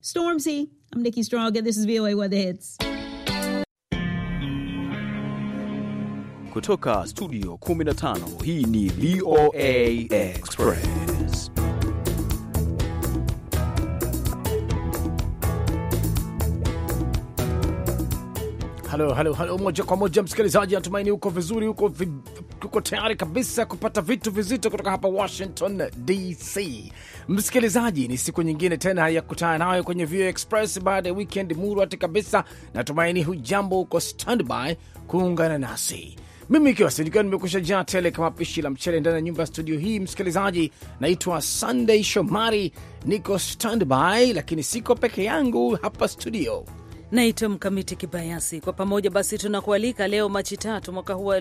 Stormzy, I'm Nikki Strong, and this is VOA Weather Hits. Kutoka studio 15, hii ni VOA Express. Halo, moja kwa moja msikilizaji, natumaini uko vizuri, uko tayari kabisa kupata vitu vizito kutoka hapa Washington DC. Msikilizaji, ni siku nyingine tena ya kukutana nawe kwenye VOA Express baada ya weekend murwati kabisa. Natumaini hujambo, uko standby kuungana nasi. Mimi ikiwa nimekusha jaa tele kama pishi la mchele ndani ya nyumba ya studio hii. Msikilizaji, naitwa Sunday Shomari, niko standby, lakini siko peke yangu hapa studio. Naitwa Mkamiti Kibayasi. Kwa pamoja basi tunakualika leo Machi 3 mwaka huu wa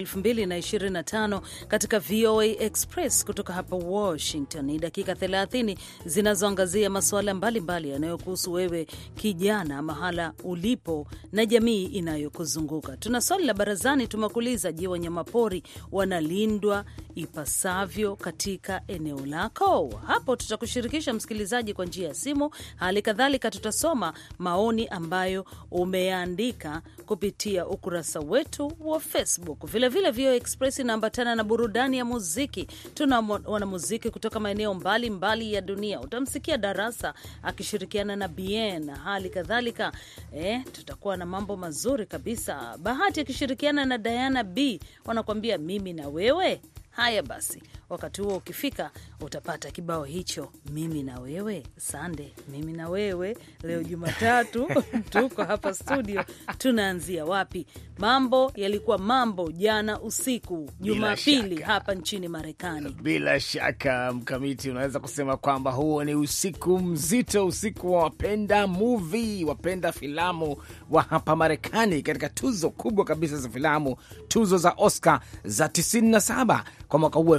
2025 katika VOA Express kutoka hapa Washington. Ni dakika 30 zinazoangazia masuala mbalimbali yanayokuhusu wewe kijana, mahala ulipo na jamii inayokuzunguka. Tuna swali la barazani, tumekuuliza, je, wanyamapori wanalindwa ipasavyo katika eneo lako? Hapo tutakushirikisha msikilizaji kwa njia ya simu. Hali kadhalika tutasoma maoni ambayo umeandika kupitia ukurasa wetu wa Facebook. Vile VOA Express inaambatana na burudani ya muziki. Tuna wanamuziki kutoka maeneo mbalimbali ya dunia. Utamsikia Darasa akishirikiana na Bien. Hali kadhalika tutakuwa na mambo mazuri kabisa. Bahati akishirikiana na Diana B wanakuambia mimi na wewe. Haya basi, wakati huo ukifika utapata kibao hicho, mimi na wewe. Sande, mimi na wewe. Leo Jumatatu tuko hapa studio. Tunaanzia wapi? Mambo yalikuwa mambo jana usiku Jumapili hapa nchini Marekani. Bila shaka Mkamiti, unaweza kusema kwamba huo ni usiku mzito, usiku wa wapenda movie, wapenda filamu wa hapa Marekani, katika tuzo kubwa kabisa za filamu, tuzo za Oscar za 97 kwa mwaka huu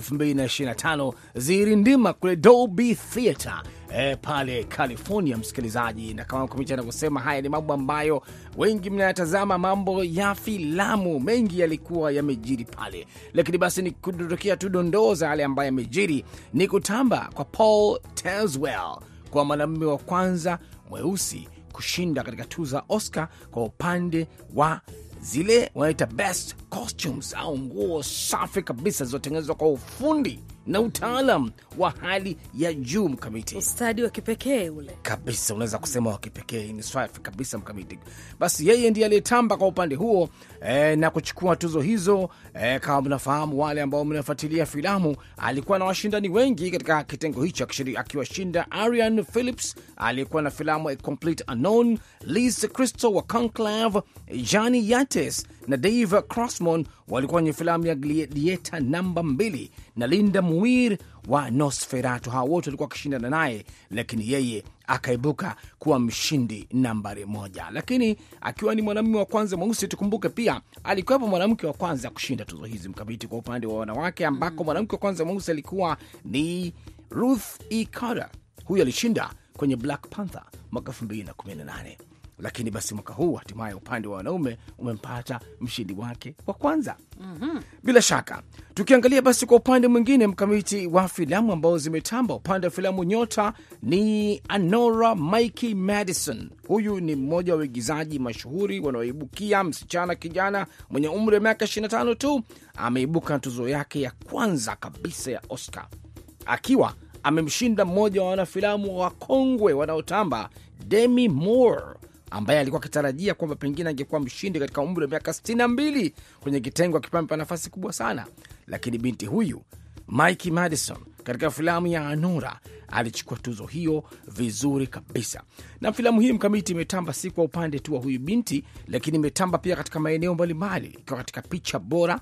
2025 zirindima kule Dolby Theater pale California, msikilizaji. Na kama Mkamiti anavyosema, haya ni mambo ambayo wengi mnayatazama, mambo ya filamu mengi yalikuwa yamejiri pale. Lakini basi ni kudondokea tu dondoo za yale ambayo yamejiri. Ni kutamba kwa Paul Tazewell kwa mwanamume wa kwanza mweusi kushinda katika tuzo za Oscar kwa upande wa zile wanaita best costumes, au nguo safi kabisa zilizotengenezwa kwa ufundi na utaalam wa hali ya juu. Mkamiti, ustadi wa kipekee ule kabisa, unaweza kusema wa kipekee, ni safi kabisa Mkamiti. Basi yeye ndiye aliyetamba kwa upande huo na kuchukua tuzo hizo. Kama mnafahamu, wale ambao mnafuatilia filamu, alikuwa na washindani wengi katika kitengo hicho, akiwashinda Arian Phillips aliyekuwa na filamu A Complete Unknown, Liz Crystal wa Conclave, Johnny Yates na Dave Crossman walikuwa kwenye filamu ya Gladiator namba 2, na Linda Muir wa Nosferatu. Hao wote walikuwa wakishindana naye, lakini yeye akaibuka kuwa mshindi nambari 1. Lakini akiwa ni mwanamume wa kwanza mweusi, tukumbuke pia alikuwepo mwanamke wa kwanza kushinda tuzo hizi Mkabiti, kwa upande wa wanawake, ambako mwanamke wa kwanza mweusi alikuwa ni Ruth E. Carter. Huyu alishinda kwenye Black Panther mwaka 2018. Lakini basi mwaka huu hatimaye upande wa wanaume umempata mshindi wake wa kwanza. Bila shaka tukiangalia basi kwa upande mwingine Mkamiti wa filamu ambao zimetamba, upande wa filamu nyota ni Anora Mikey Madison. Huyu ni mmoja wa waigizaji mashuhuri wanaoibukia, msichana kijana mwenye umri wa miaka 25 tu, ameibuka na tuzo yake ya kwanza kabisa ya Oscar, akiwa amemshinda mmoja wa wanafilamu wa kongwe wanaotamba, Demi Moore, ambaye alikuwa akitarajia kwamba pengine angekuwa mshindi katika umri wa miaka 62 kwenye kitengo, akipamba nafasi kubwa sana. Lakini binti huyu Mikey Madison katika filamu ya Anora alichukua tuzo hiyo vizuri kabisa. Na filamu hii Mkamiti imetamba si kwa upande tu wa huyu binti, lakini imetamba pia katika maeneo mbalimbali, ikiwa katika picha bora,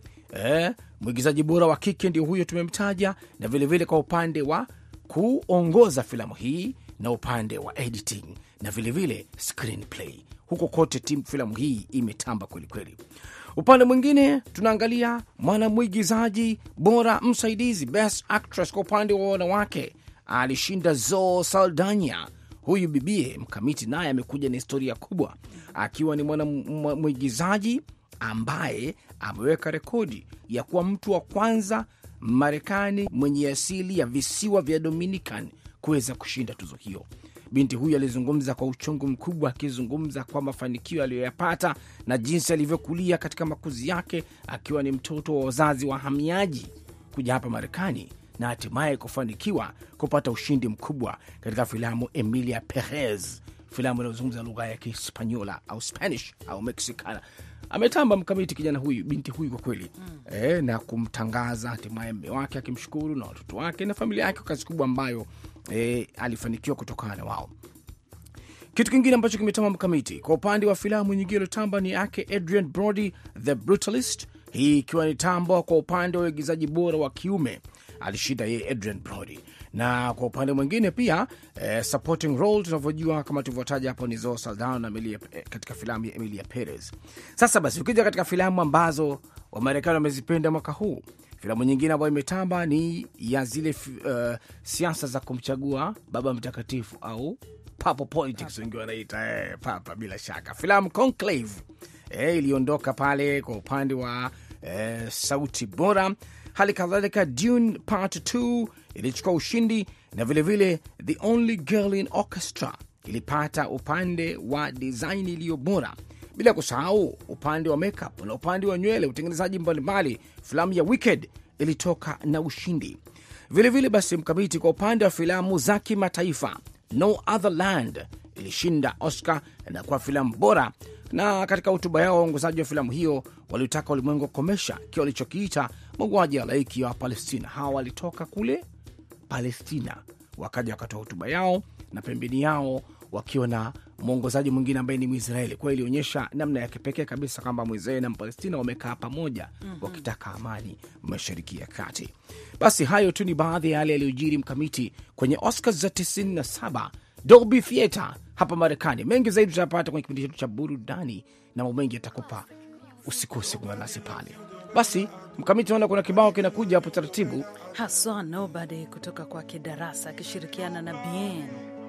mwigizaji bora wa kike ndio huyo tumemtaja, na vilevile kwa upande wa kuongoza filamu hii na upande wa editing na vilevile screenplay. Huko kote timu filamu hii imetamba kweli kweli. Upande mwingine tunaangalia mwanamwigizaji bora msaidizi, best actress kwa upande wa wanawake, alishinda Zoe Saldana. Huyu bibie Mkamiti naye amekuja na historia kubwa, akiwa ni mwanamwigizaji ambaye ameweka rekodi ya kuwa mtu wa kwanza Marekani mwenye asili ya visiwa vya Dominican kuweza kushinda tuzo hiyo. Binti huyu alizungumza kwa uchungu mkubwa, akizungumza kwa mafanikio aliyoyapata na jinsi alivyokulia katika makuzi yake, akiwa ni mtoto wa wazazi wahamiaji kuja hapa Marekani na hatimaye kufanikiwa kupata ushindi mkubwa katika filamu Emilia Perez, filamu inayozungumza lugha ya Kihispaniola au Spanish au Mexicana. Ametamba mkamiti kijana huyu, binti huyu kwa kweli. Na kumtangaza hatimaye mume wake, akimshukuru na watoto wake na familia yake kwa kazi kubwa ambayo alifanikiwa kutokana na wao. Kitu kingine ambacho kimetamba mkamiti kwa upande wa filamu nyingine iliyotamba ni yake Adrien Brody, The Brutalist, hii ikiwa ni tambo kwa upande wa uigizaji bora wa kiume, alishinda yeye Adrien Brody. Na kwa upande mwingine pia supporting role tunavyojua kama tulivyotaja hapo ni Zoe Saldana na Emilia, katika filamu ya Emilia Perez. Sasa basi ukija katika filamu ambazo Wamarekani wamezipenda mwaka huu, filamu nyingine ambayo imetamba ni ya zile siasa za kumchagua baba mtakatifu au Papa politics wengi wanaita Papa. Bila shaka filamu Conclave iliondoka pale kwa upande wa sauti bora. Hali kadhalika Dune Part 2 ilichukua ushindi, na vilevile The Only Girl in Orchestra ilipata upande wa design iliyo bora, bila kusahau upande wa makeup na upande wa nywele, utengenezaji mbalimbali. Filamu ya Wicked ilitoka na ushindi. Vilevile basi mkamiti kwa upande wa filamu za kimataifa, No Other Land ilishinda Oscar na kwa filamu bora, na katika hotuba yao waongozaji wa filamu hiyo walitaka ulimwengu kukomesha kile walichokiita mauaji ya halaiki ya Palestina. Hawa walitoka kule Palestina wakaja wakatoa hotuba yao, na pembeni yao wakiwa na mwongozaji mwingine ambaye ni Mwisraeli. Kwa hiyo ilionyesha namna ya kipekee kabisa kwamba Mwisraeli na Mpalestina wamekaa pamoja wakitaka amani Mashariki ya Kati. Basi hayo tu ni baadhi ya yale yaliyojiri mkamiti kwenye Oscars za 97 Dolby Theater hapa Marekani. Mengi zaidi tutapata kwenye kipindi chetu cha burudani na mambo mengi yatakupa, usikose kuwa nasi pale. Basi mkamiti, naona kuna kibao kinakuja hapo taratibu, haswa Nobody kutoka kwa Darasa akishirikiana na Bien.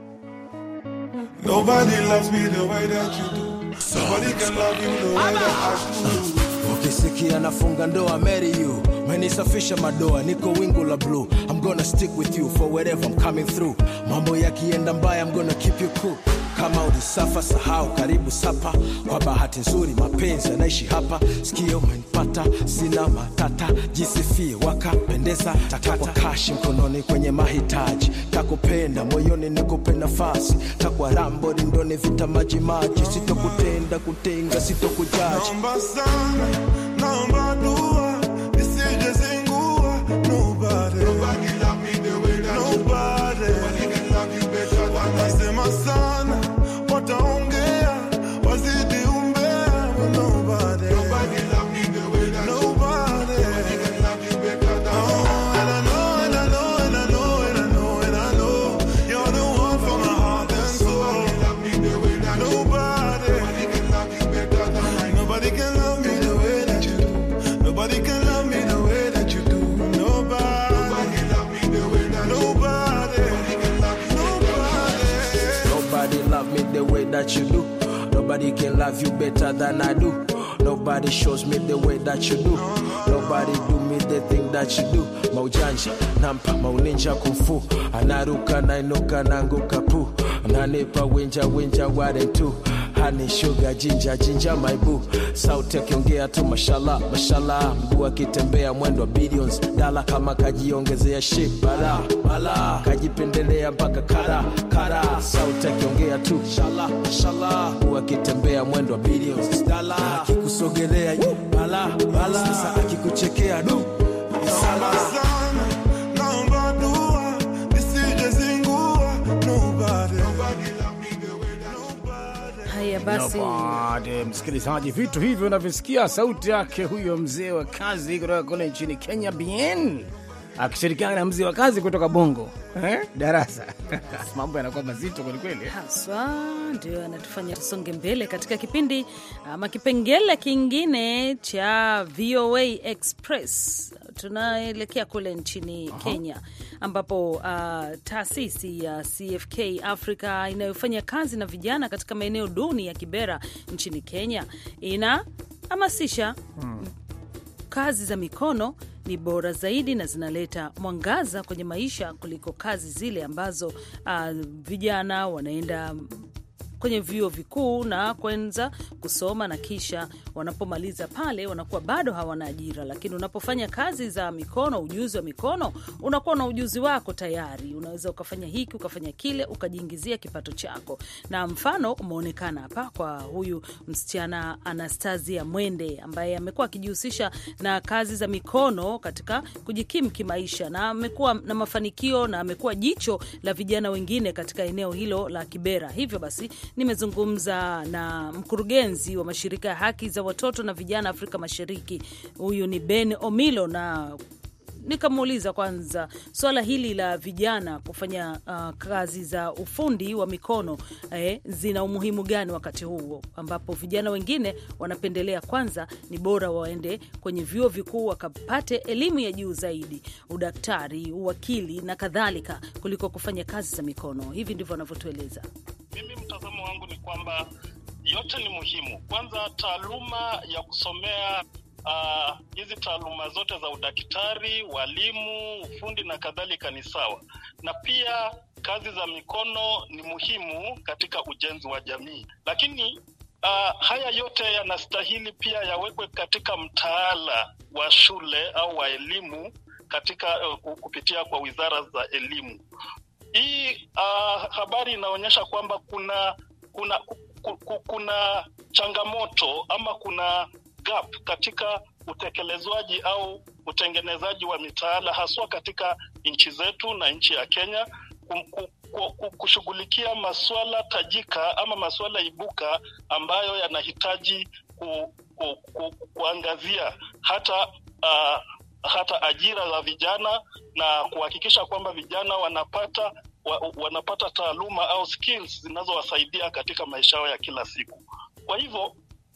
Nobody loves me the way that you do. Nobody can love you the way that I do. Ukisikia nafunga ndoa, marry you. Menisafisha madoa, niko wingu la blue. I'm gonna stick with you for wherever I'm coming through. Mambo yakienda mbaya, I'm gonna keep you cool. Kama ulisafa sahau, karibu sapa. Kwa bahati nzuri mapenzi yanaishi hapa. Sikio umenipata, sina matata. Jisifie wakapendeza, takwa kashi mkononi kwenye mahitaji. Takupenda moyoni nikupe nafasi. Takwa rambo rindoni vita maji maji. Sitokutenda kutenga, sitokujaji. Naomba sana, naomba dua. Nisije zingua. Nobody love me the way that nobody can love you better. Wanasema sana wataongea, wazidi umbea. Nobody love me the way that nobody can love you better than and I know, and I know, and I know, and I know, and I know you're the one for my heart and soul. Love me the way that nobody can love you better than nobody can love me the way that you do. Nobody can love me the way that you do. Nobody love me the way that nobody can love you. Nobody love me the way that you do. Nobody can love you better than I do. Nobody shows me the way that you do. Nobody do me the thing that you do. Maujanja, nampa, mauninja kumfu. Anaruka, nainuka, nanguka pu. Nanipa, winja, ware tu. Honey, sugar, ginger, my boo. Sauti akiongea tu mashallah, mguu akitembea mwendo wa billions. Dala kama kajiongezea shit, bala kajipendelea mpaka kara. Sauti akiongea tu mashallah, mguu akitembea mwendo wa billions. Dala akikusogelea bala. Sasa akikuchekea du sala. Naomba dua nisije zingua. Nobody Haya basi, msikilizaji, vitu hivyo unavisikia sauti yake huyo mzee wa kazi kutoka kule nchini Kenya, Bien, akishirikiana na mzee wa kazi kutoka Bongo, Darasa. Mambo yanakuwa mazito kweli kweli. Haswa ndio anatufanya tusonge mbele katika kipindi ama kipengele kingine cha VOA Express. Tunaelekea kule nchini Kenya ambapo taasisi ya CFK Africa inayofanya kazi na vijana katika maeneo duni ya Kibera nchini Kenya inahamasisha kazi za mikono ni bora zaidi na zinaleta mwangaza kwenye maisha kuliko kazi zile ambazo vijana wanaenda kwenye vyuo vikuu na kwanza kusoma na kisha wanapomaliza pale wanakuwa bado hawana ajira. Lakini unapofanya kazi za mikono, ujuzi wa mikono, unakuwa na ujuzi wako tayari, unaweza ukafanya hiki ukafanya kile ukajiingizia kipato chako. Na mfano umeonekana hapa kwa huyu msichana Anastasia Mwende ambaye amekuwa akijihusisha na kazi za mikono katika kujikimu kimaisha, na amekuwa na mafanikio na amekuwa jicho la vijana wengine katika eneo hilo la Kibera. Hivyo basi nimezungumza na mkurugenzi wa mashirika ya haki za watoto na vijana Afrika Mashariki. Huyu ni Ben Omilo, na nikamuuliza kwanza swala hili la vijana kufanya kazi za ufundi wa mikono zina umuhimu gani wakati huo ambapo vijana wengine wanapendelea kwanza ni bora waende kwenye vyuo vikuu wakapate elimu ya juu zaidi, udaktari, uwakili na kadhalika, kuliko kufanya kazi za mikono. Hivi ndivyo wanavyotueleza. Mimi mtazamo wangu ni kwamba yote ni muhimu. Kwanza taaluma ya kusomea hizi taaluma zote za udaktari, walimu, ufundi na kadhalika ni sawa. Na pia kazi za mikono ni muhimu katika ujenzi wa jamii. Lakini haya yote yanastahili pia yawekwe katika mtaala wa shule au wa elimu katika kupitia kwa wizara za elimu. Hii habari inaonyesha kwamba kuna changamoto ama kuna gap katika utekelezwaji au utengenezaji wa mitaala, haswa katika nchi zetu na nchi ya Kenya, kushughulikia masuala tajika ama masuala ibuka ambayo yanahitaji kuangazia hata ajira za vijana na kuhakikisha kwamba vijana wanapata taaluma au skills zinazowasaidia katika maisha yao ya kila siku. Kwa hivyo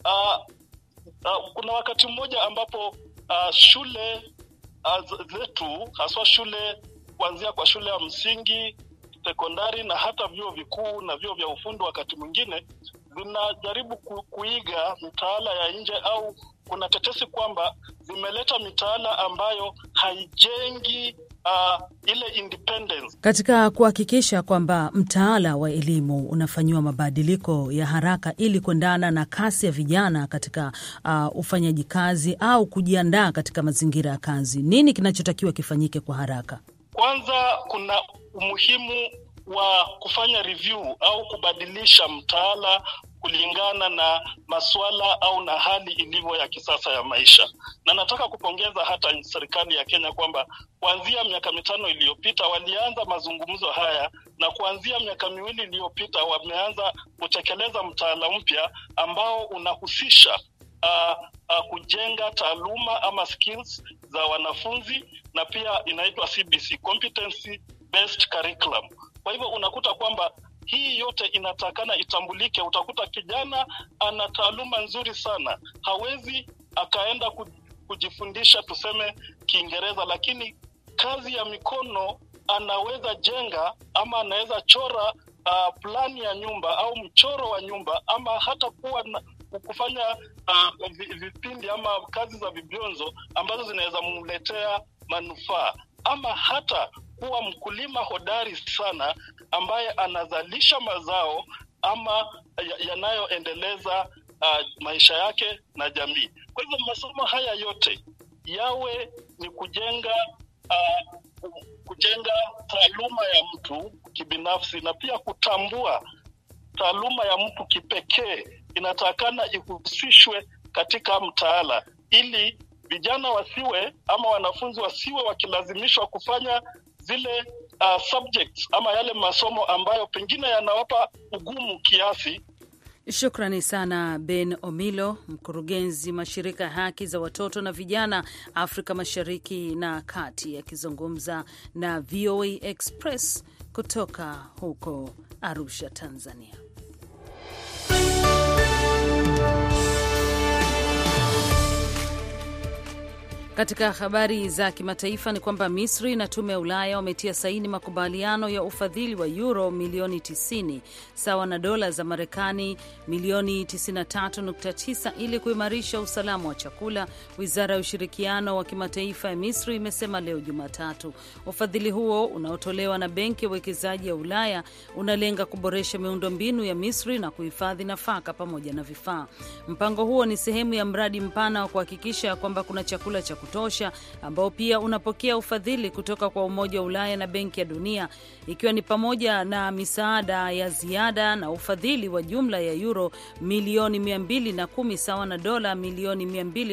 kuna wakati mmoja ambapo shule zetu, haswa shule kuanzia kwa shule ya msingi, sekondari na hata vyuo vikuu na vyuo vya ufundi, wakati mwingine zinajaribu kuiga mitaala ya nje, au kuna tetesi kwamba zimeleta mitaala ambayo haijengi ile independence. Katika kuhakikisha kwamba mtaala wa elimu unafanyiwa mabadiliko ya haraka ili kuendana na kasi ya vijana katika ufanyaji kazi au kujiandaa katika mazingira ya kazi, nini kinachotakiwa kifanyike kwa haraka? Kwanza kuna umuhimu wa kufanya review au kubadilisha mtaala kulingana na masuala au na hali ilivyo ya kisasa ya maisha. Na nataka kupongeza hata serikali ya Kenya kwamba kuanzia miaka 5 iliyopita walianza mazungumzo haya, na kuanzia miaka 2 iliyopita wameanza kutekeleza mtaala mpya ambao unahusisha kujenga taaluma ama skills za wanafunzi, na pia inaitwa CBC, Competency Based Curriculum. Kwa hivyo unakuta kwamba hii yote inatakana itambulike. Utakuta kijana ana taaluma nzuri sana, hawezi akaenda kujifundisha tuseme Kiingereza, lakini kazi ya mikono anaweza jenga ama anaweza chora plani ya nyumba au mchoro wa nyumba, ama hata kufanya vipindi ama kazi za vibionzo ambazo zinaweza kumletea manufaa, ama hata kuwa mkulima hodari sana ambaye anazalisha mazao ama yanayoendeleza maisha yake na jamii. Kwa hivyo masomo haya yote yawe ni kujenga taaluma ya mtu kibinafsi, na pia kutambua taaluma ya mtu kipekee inatakana ihusishwe katika mtaala, ili vijana wasiwe ama wanafunzi wasiwe wakilazimishwa kufanya zile subjects ama yale masomo ambayo pengine yanawapa ugumu kiasi. Shukrani sana Ben Omilo, mkurugenzi mashirika ya haki za watoto na vijana Afrika Mashariki na Kati, akizungumza na VOA Express kutoka huko Arusha, Tanzania. Katika habari za kimataifa ni kwamba Misri na Tume ya Ulaya wametia saini makubaliano ya ufadhili wa euro milioni 90 sawa na dola za Marekani milioni 93.9 ili kuimarisha usalama wa chakula. Wizara ya ushirikiano wa kimataifa ya Misri imesema leo Jumatatu. Ufadhili huo unaotolewa na Benki ya Uwekezaji ya Ulaya unalenga kuboresha miundombinu ya Misri na kuhifadhi nafaka pamoja na vifaa. Mpango huo ni sehemu ya mradi mpana wa kuhakikisha kwamba kuna chakula cha kutosha, ambao pia unapokea ufadhili kutoka kwa Umoja wa Ulaya na Benki ya Dunia, ikiwa ni pamoja na misaada ya ziada na ufadhili wa jumla ya euro milioni 210 sawa na dola milioni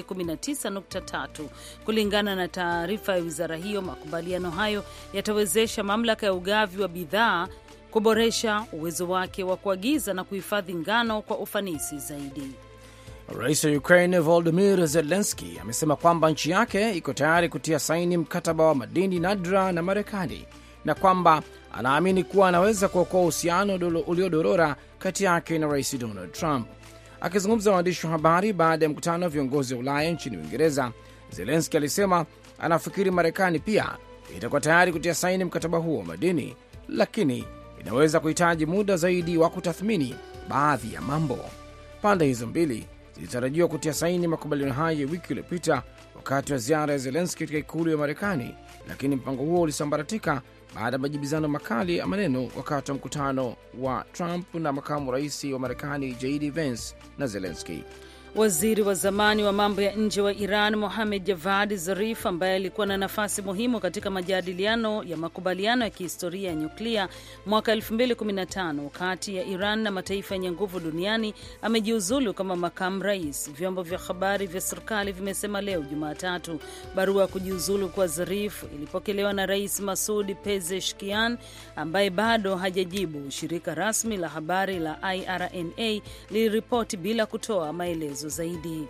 219.3. Kulingana na taarifa ya wizara hiyo, makubaliano hayo yatawezesha mamlaka ya ugavi wa bidhaa kuboresha uwezo wake wa kuagiza na kuhifadhi ngano kwa ufanisi zaidi. Rais wa Ukraine Volodymyr Zelensky amesema kwamba nchi yake iko tayari kutia saini mkataba wa madini nadra na Marekani na kwamba anaamini kuwa anaweza kuokoa uhusiano uliodorora kati yake na Rais Donald Trump. Akizungumza na waandishi wa habari baada ya mkutano wa viongozi wa Ulaya nchini Uingereza, Zelensky alisema anafikiri Marekani pia itakuwa tayari kutia saini mkataba huo wa madini, lakini inaweza kuhitaji muda zaidi wa kutathmini baadhi ya mambo. Pande hizo mbili zilitarajiwa kutia saini makubaliano hayo wiki iliyopita wakati wa ziara ya Zelensky katika ikulu ya Marekani, lakini mpango huo ulisambaratika baada ya majibizano makali ya maneno wakati wa mkutano wa Trump na makamu rais wa Marekani JD Vance na Zelensky. Waziri wa zamani wa mambo ya nje wa Iran Mohammad Javad Zarif, ambaye alikuwa na nafasi muhimu katika majadiliano ya makubaliano ya kihistoria ya nyuklia mwaka 2015 kati ya Iran na mataifa yenye nguvu duniani, amejiuzulu kama makamu rais. Vyombo vya habari vya serikali vimesema leo Jumatatu. Barua ya kujiuzulu kwa Zarif ilipokelewa na Rais Masoud Pezeshkian ambaye bado hajajibu. Shirika rasmi la habari la IRNA liliripoti bila kutoa maelezo zaidi.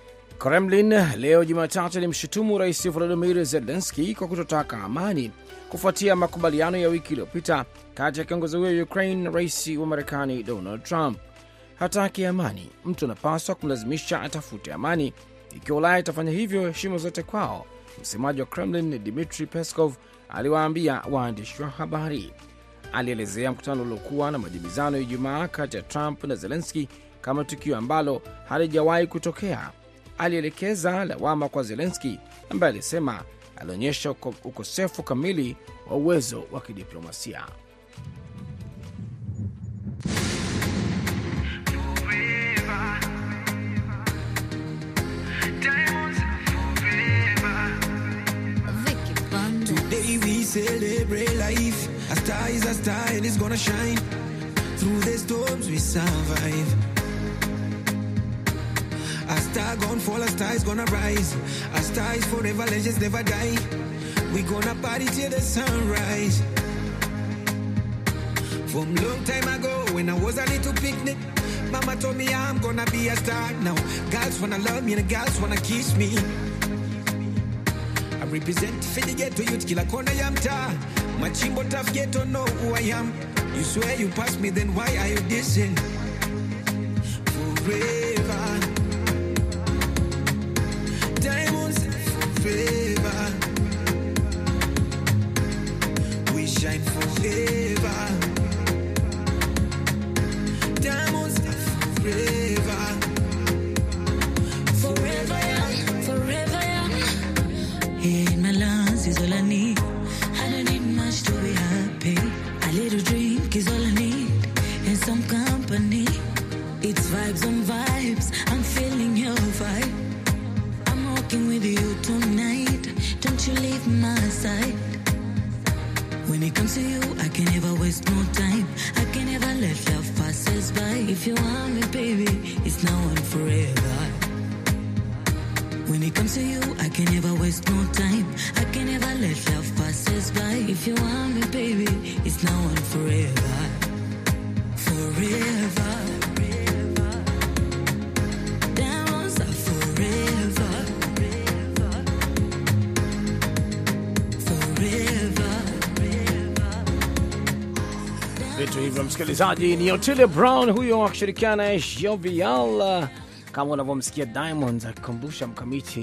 Kremlin leo Jumatatu ilimshutumu Rais Volodymyr Zelensky kwa kutotaka amani kufuatia makubaliano ya wiki iliyopita kati ya kiongozi huyo wa Ukraine na Rais wa Marekani Donald Trump. Hataki amani, mtu anapaswa kumlazimisha atafute amani. Ikiwa Ulaya itafanya hivyo, heshima zote kwao, msemaji wa Kremlin Dmitry Peskov aliwaambia waandishi wa habari. Alielezea mkutano uliokuwa na majibizano ya Ijumaa kati ya Trump na Zelensky kama tukio ambalo halijawahi kutokea. Alielekeza lawama kwa Zelensky ambaye alisema alionyesha ukosefu kamili wa uwezo wa kidiplomasia. Today we celebrate life. A star is a star and it's gonna shine. Through the storms we survive. A star gonna fall, a star is gonna rise. A star is forever, legends never die. We gonna party till the sunrise. From long time ago when I was a little picnic, Mama told me I'm gonna be a star. Now girls wanna love me and the girls wanna kiss me. I represent for the ghetto youth, kila kona ya mtaa. Machimbo tough ghetto know who I am. You swear you passed me, then why are you dissing? Forever. Diamonds forever. We shine forever. Diamonds forever. Forever young, forever young. Hey, my lungs is all I need. I don't need much to be happy. A little drink is all I need, and some company. It's vibes on vibes, I'm feeling your vibe. I'm walking with you tonight, don't you leave my side. When it comes to you, I can never waste no time. I can never let love pass us by. If you want me, baby, it's now and forever. When it comes to you, I can never waste no time. I can never let love pass us by. If you want me, baby, it's now and forever. Forever. Diamonds are forever. Forever. Vitu hivyo msikilizaji, ni Otile Brown huyo akishirikiana na Jovial. Kama unavyomsikia Diamonds akikumbusha mkamiti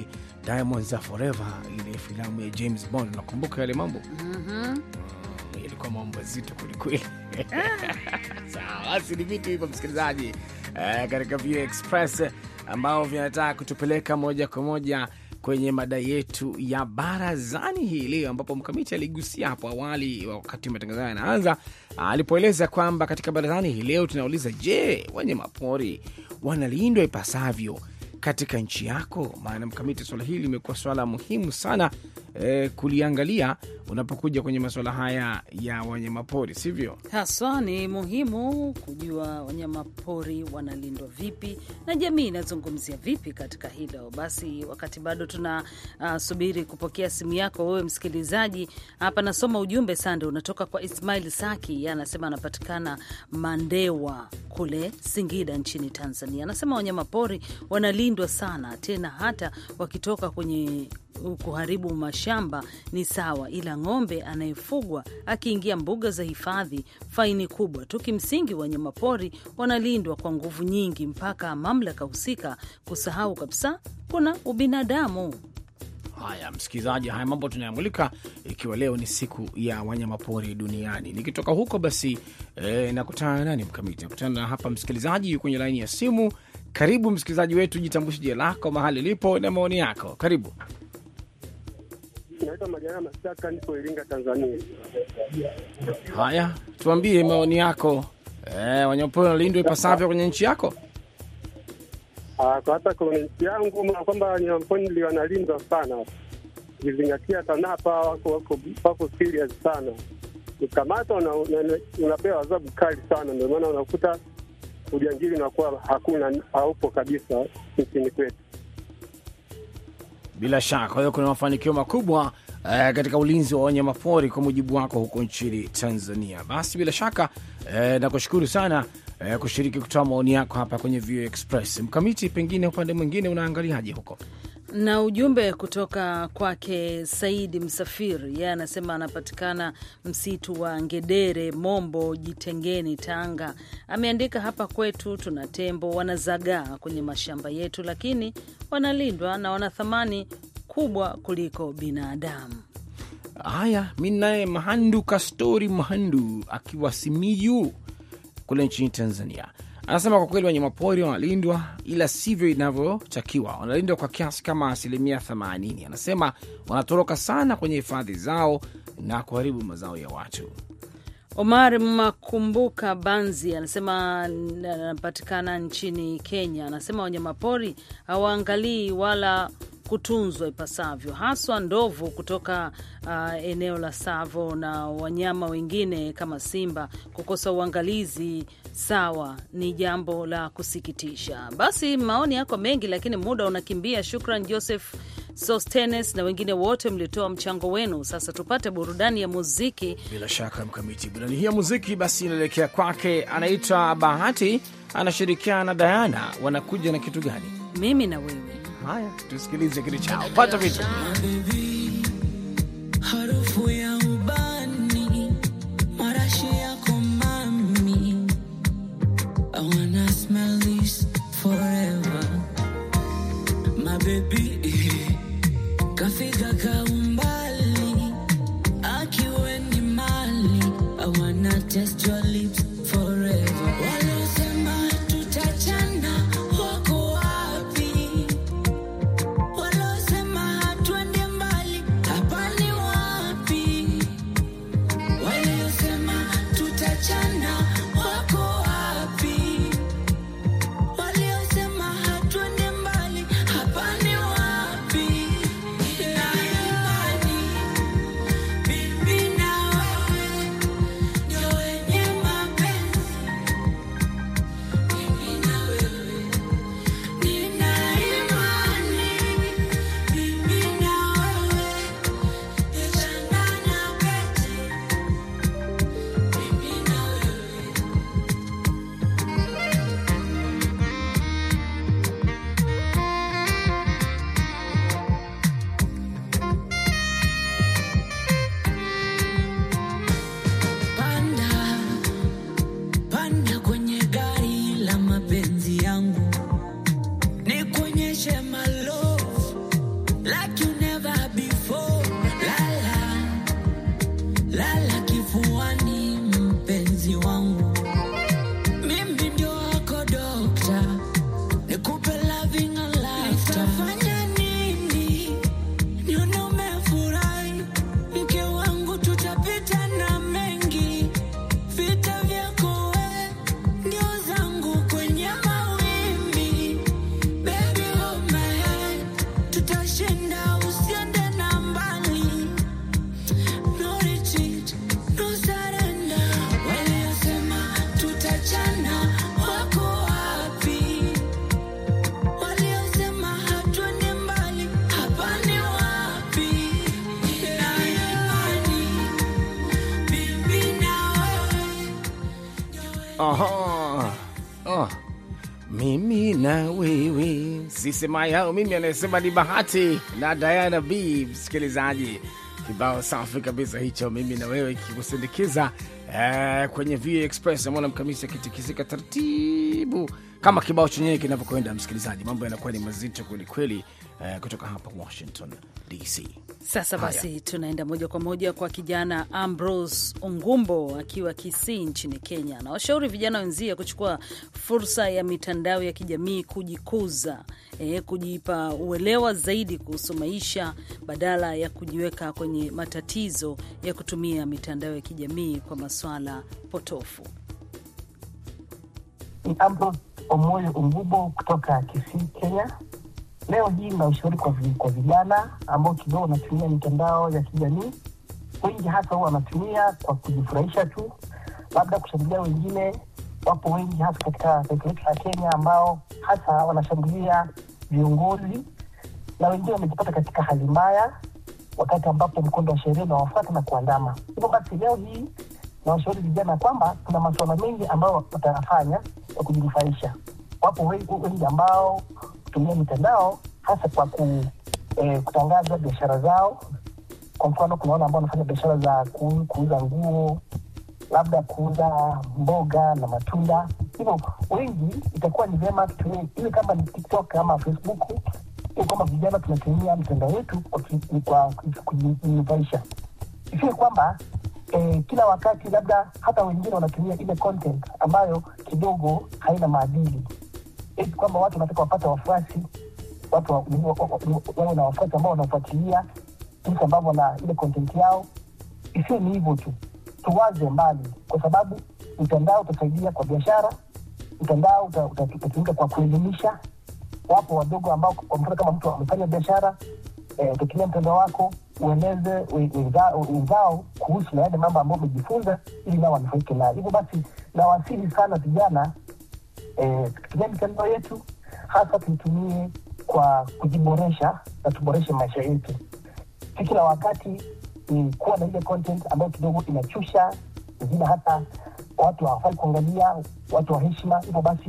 Diamonds Are Forever, ile filamu ya James Bond. Nakumbuka yale mambo. Ilikuwa mambo mazito kulikweli. Sawa, basi ni vitu hivyo msikilizaji, katika View Express ambao vinataka kutupeleka moja kwa moja kwenye mada yetu ya barazani hii leo, ambapo Mkamiti aligusia hapo awali wakati matangazo yanaanza, alipoeleza kwamba katika barazani hii leo tunauliza, je, wanyamapori wanalindwa ipasavyo katika nchi yako? Maana Mkamiti, swala hili limekuwa swala muhimu sana kuliangalia unapokuja kwenye masuala haya ya wanyamapori, sivyo? Haswa ni muhimu kujua wanyamapori wanalindwa vipi na jamii inazungumzia vipi katika hilo. Basi wakati bado tunasubiri kupokea simu yako wewe msikilizaji, hapa nasoma ujumbe sande unatoka kwa Ismail Saki. Anasema anapatikana Mandewa kule Singida nchini Tanzania. Anasema wanyamapori wanalindwa sana, tena hata wakitoka kwenye kuharibu mashamba ni sawa, ila ng'ombe anayefugwa akiingia mbuga za hifadhi faini kubwa tu. Kimsingi wanyamapori wanalindwa kwa nguvu nyingi mpaka mamlaka husika kusahau kabisa kuna ubinadamu. Haya msikilizaji, haya mambo tunayamulika ikiwa leo ni siku ya wanyamapori duniani. Nikitoka huko basi nakutana nani Mkamiti? Nakutana na hapa msikilizaji yuko kwenye laini ya simu. Karibu msikilizaji wetu, jitambulishe jina lako, mahali lipo na maoni yako. Karibu. Naitwa Majana Masaka, niko Iringa, Tanzania. Haya, tuambie maoni yako. Wanyamapori wanalindwa ipasavyo kwenye nchi yako? Kwa hata kwenye nchi yangu kwamba wanyamapori wanalindwa sana. Ukizingatia TANAPA wako serious sana. Ukamata unapewa adhabu kali sana, ndio maana unakuta ujangili unakuwa haupo kabisa nchini kwetu. Bila shaka, kwa hiyo kuna mafanikio makubwa katika ulinzi wa wanyamapori kwa mujibu wako huko nchini Tanzania. Basi bila shaka nakushukuru sana kushiriki kutoa maoni yako hapa kwenye View Express. Mkamiti, pengine upande mwingine unaangaliaje huko? Na ujumbe kutoka kwake Saidi Msafiri, yeye anasema anapatikana msitu wa Ngedere, Mombo, Jitengeni, Tanga. Ameandika, hapa kwetu tuna tembo wanazagaa kwenye mashamba yetu, lakini wanalindwa na wana thamani kubwa kuliko binadamu. Haya, mimi naye Mahandu Kastori Mahandu akiwa Simiyu kule nchini Tanzania, anasema kwa kweli wanyamapori wanalindwa, ila sivyo inavyotakiwa. Wanalindwa kwa kiasi kama 80%. Anasema wanatoroka sana kwenye hifadhi zao na kuharibu mazao ya watu. Omar Makumbuka Banzi anasema anapatikana nchini Kenya. Anasema wanyamapori hawaangalii wala kutunzwa ipasavyo, haswa ndovu kutoka eneo la Savo na wanyama wengine kama simba. Kukosa uangalizi sawa ni jambo la kusikitisha. Basi maoni yako mengi, lakini muda unakimbia. Shukran Joseph Sostenes na wengine wote mlitoa mchango wenu. Sasa tupate burudani ya muziki. Bila shaka Mkamiti, burudani hii ya muziki basi inaelekea kwake, anaitwa Bahati, anashirikiana na Diana. Wanakuja na kitu gani? Mimi na wewe. Haya, tusikilize kitu chao. Pata vitu. Harufu ya ubani, marashi yako mami, I wanna smell this forever. My baby, kafika kaumbali, akiwe ni mali, I wanna taste your lips forever. Walosema tutachana wako wapi? Walosema hatuende mbali, hapa ni wapi? Waliosema tutachana wako wapi? Waliosema hatuende mbali, hapa ni wapi? Na imani mimi na wewe ndio wenye mapenzi. Mimi na wewe nina imani, mimi na wewe ndio chanda na pete. Mimi na wewe. Panda kwenye gari la mapenzi yangu, nikuonyeshe my love Mimi na wewe sisema yao, mimi anayesema ni Bahati na Diana B. Msikilizaji, kibao safi kabisa hicho, mimi na wewe, kikusindikiza kwenye VOA Express. Mwana Mkamisi akitikisika taratibu kama kibao chenyewe kinavyokwenda. Msikilizaji, mambo yanakuwa ni mazito kweli kweli kutoka hapa Washington DC. Sasa basi tunaenda moja kwa moja kwa kijana Ambrose Ongumbo akiwa Kisii nchini Kenya. Na washauri vijana wenzie kuchukua fursa ya mitandao ya kijamii kujikuza, kujipa uelewa zaidi kuhusu maisha badala ya kujiweka kwenye matatizo ya kutumia mitandao ya kijamii kwa masuala potofu. Ni Ambrose Ongumbo kutoka Kisii, Kenya. Leo hii na ushauri kwa vijana ambao kidogo wanatumia mitandao ya kijamii. Wengi hasa huwa wanatumia kwa kujifurahisha tu, labda kushambulia wengine. Wapo wengi hasa katika taifa letu la Kenya ambao hasa wanashambulia viongozi, na wengine wamejipata katika hali mbaya wakati ambapo mkondo wa sheria na wafuata na kuandama. Hivyo basi leo hii na washauri vijana kwamba kuna masuala mengi ambayo watayafanya kwa kujinufaisha. Wapo wengi ambao kutumia mitandao hasa kwa kutangaza biashara zao. Kwa mfano, kuna wale ambao wanafanya biashara za kuuza nguo, labda kuuza mboga na matunda. Hivyo wengi itakuwa ni vyema tutumie ile kama ni TikTok ama Facebook, ili kama vijana tunatumia mitandao yetu kwa kujinufaisha. Isiwe kwamba kila wakati labda hata wengine wanatumia ile content ambayo kidogo haina maadili. Kwamba watu wanataka wapate wafuasi, watu wao na wafuasi ambao wanafuatilia jinsi ambavyo na ile content yao. Isiwe ni hivyo tu, tuwaze mbali, kwa sababu mtandao utasaidia kwa biashara, mtandao utatumika kwa kuelimisha. Wapo wadogo ambao kwa mfano kama mtu amefanya biashara, utatumia mtandao wako ueleze wenzao kuhusu yale mambo ambayo umejifunza ili nao wanufaike nayo. Hivyo basi nawasihi sana vijana tutumie mitandao yetu, hasa tuitumie kwa kujiboresha na tuboreshe maisha yetu. Kila wakati ni kuwa na ile content ambayo kidogo inachusha, zina hata watu hawafai kuangalia, watu wa heshima. Hivyo basi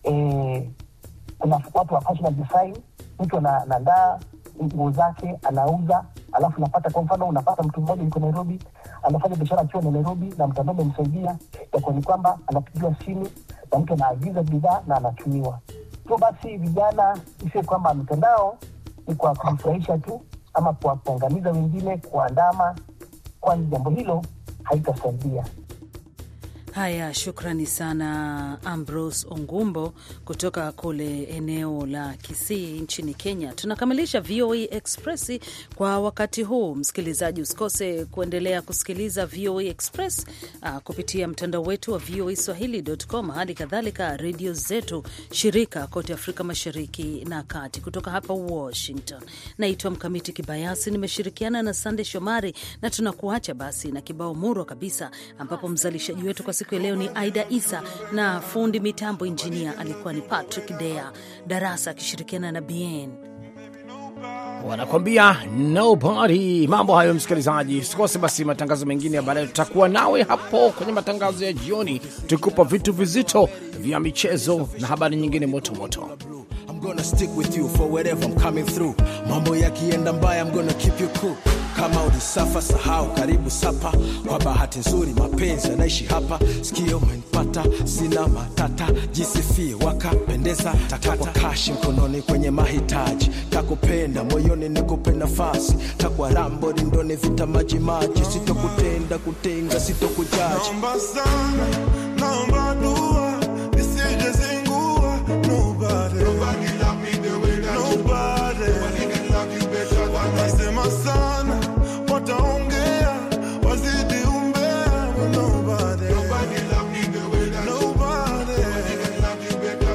kuna watu wa fashion design, mtu anaandaa nguo zake anauza, alafu unapata kwa mfano unapata mtu mmoja yuko Nairobi anafanya biashara akiwa na Nairobi na mtandao umemsaidia, kwa ni kwamba anapigiwa simu na mtu anaagiza bidhaa na anatumiwa. Hivyo basi vijana, isiwe kwamba mtandao ni kwa kufurahisha tu ama kwa kuangamiza wengine, kuandama, kwani jambo hilo haitasaidia. Haya, shukrani sana Ambrose Ongumbo kutoka kule eneo la Kisii nchini Kenya. Tunakamilisha VOA Express kwa wakati huu. Msikilizaji, usikose kuendelea kusikiliza VOA Express kupitia mtandao wetu wa voaswahili.com, hali kadhalika redio zetu shirika kote Afrika Mashariki na Kati. Kutoka hapa Washington, naitwa Mkamiti Kibayasi, nimeshirikiana na Sande Shomari, na tunakuacha basi na kibao murwa kabisa, ambapo mzalishaji wetu kwa siku ya leo ni Aida Isa na fundi mitambo injinia alikuwa ni Patrick Dea. Darasa akishirikiana na BN wanakwambia nobody. Mambo hayo msikilizaji, usikose basi matangazo mengine ya baadaye. Tutakuwa nawe hapo kwenye matangazo ya jioni, tukupa vitu vizito vya michezo na habari nyingine moto moto. I'm gonna stick with you for wherever I'm coming through. Mambo yakienda mbaya, I'm gonna keep you cool. Kama ulisafa sahau, karibu sapa. Kwa bahati nzuri mapenzi yanaishi hapa. Sikio umenipata, sina matata. Jisifie wakapendeza, takwa kashi mkononi kwenye mahitaji. Takupenda moyoni nikupe nafasi. Takwa rambo rindoni vita maji maji. Sitokutenda kutenga, sitokujaji.